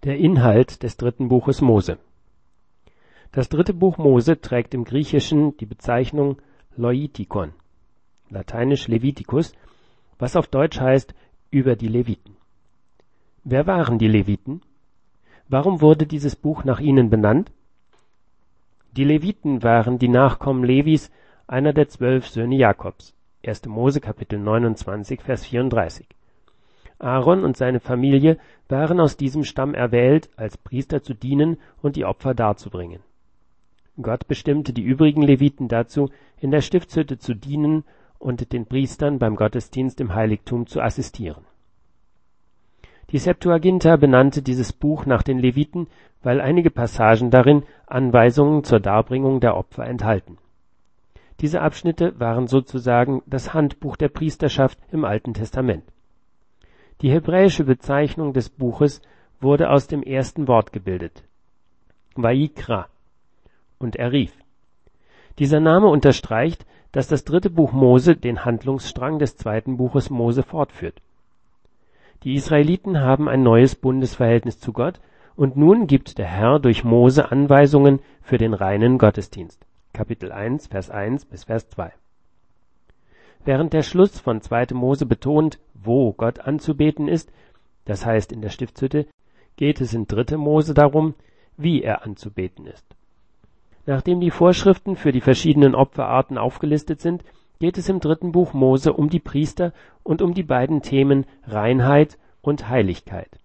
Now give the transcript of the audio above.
Der Inhalt des dritten Buches Mose. Das dritte Buch Mose trägt im Griechischen die Bezeichnung Loitikon, lateinisch Leviticus, was auf Deutsch heißt über die Leviten. Wer waren die Leviten? Warum wurde dieses Buch nach ihnen benannt? Die Leviten waren die Nachkommen Levis, einer der 12 Söhne Jakobs. 1. Mose Kapitel 29, Vers 34. Aaron und seine Familie waren aus diesem Stamm erwählt, als Priester zu dienen und die Opfer darzubringen. Gott bestimmte die übrigen Leviten dazu, in der Stiftshütte zu dienen und den Priestern beim Gottesdienst im Heiligtum zu assistieren. Die Septuaginta benannte dieses Buch nach den Leviten, weil einige Passagen darin Anweisungen zur Darbringung der Opfer enthalten. Diese Abschnitte waren sozusagen das Handbuch der Priesterschaft im Alten Testament. Die hebräische Bezeichnung des Buches wurde aus dem ersten Wort gebildet, Vayikra, und er rief. Dieser Name unterstreicht, dass das dritte Buch Mose den Handlungsstrang des zweiten Buches Mose fortführt. Die Israeliten haben ein neues Bundesverhältnis zu Gott und nun gibt der Herr durch Mose Anweisungen für den reinen Gottesdienst. Kapitel 1, Vers 1 bis Vers 2. Während der Schluss von 2. Mose betont, wo Gott anzubeten ist, das heißt in der Stiftshütte, geht es in 3. Mose darum, wie er anzubeten ist. Nachdem die Vorschriften für die verschiedenen Opferarten aufgelistet sind, geht es im 3. Buch Mose um die Priester und um die beiden Themen Reinheit und Heiligkeit.